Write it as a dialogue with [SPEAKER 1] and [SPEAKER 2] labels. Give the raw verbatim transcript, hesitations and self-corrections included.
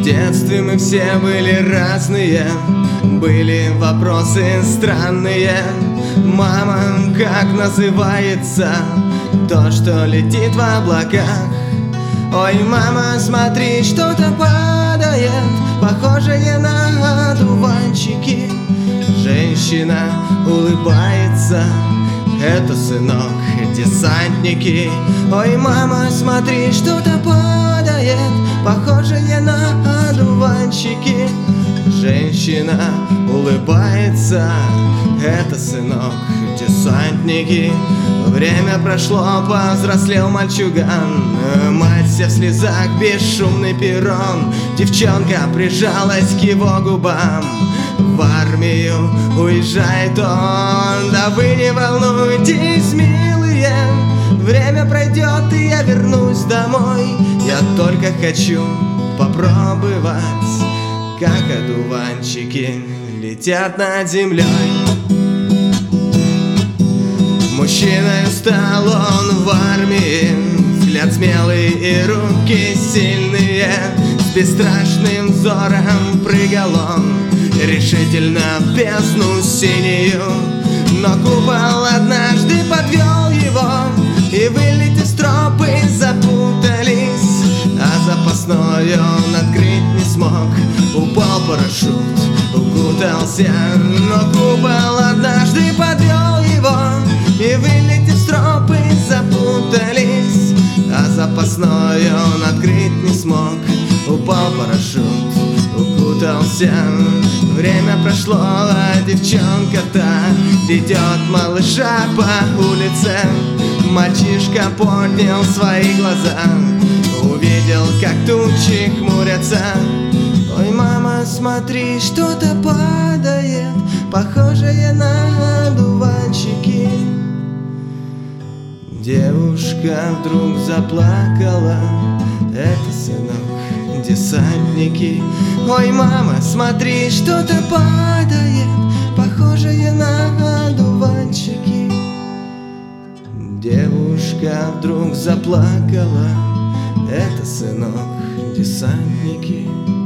[SPEAKER 1] В детстве мы все были разные, были вопросы странные. Мама, как называется то, что летит в облаках? Ой, мама, смотри, что-то падает, похожее на одуванчики. Женщина улыбается, это, сынок, десантники. Ой, мама, смотри, что-то падает, похожее на одуванчики. Женщина улыбается, это, сынок, десантники. Время прошло, повзрослел мальчуган. Мать вся в слезах, бесшумный перрон. Девчонка прижалась к его губам. В армию уезжает он. Да вы не волнуйтесь, милые, время пройдет, и я вернусь домой. Я только хочу попробовать, как одуванчики летят над землей. Мужчиной стал он в армии, взгляд смелый и руки сильные. С бесстрашным взором прыгал он решительно в бездну синюю. Но купол однажды подвел его, и вылетев стропы запутались, а запасной он открыть не смог. Упал парашют, укутался, но купол однажды подвел его, и вылетев стропы запутались, а запасной он открыть не смог. Упал парашют, укутался. Время прошло, а девчонка-то ведет малыша по улице. Мальчишка поднял свои глаза, увидел, как тучи хмурятся. Ой, мама, смотри, что-то падает, похожее на одуванчики. Девушка вдруг заплакала, это, сынок, десантники. Ой, мама, смотри, что-то падает, похожее на одуванчики. Девушка вдруг заплакала, это, сынок, десантники.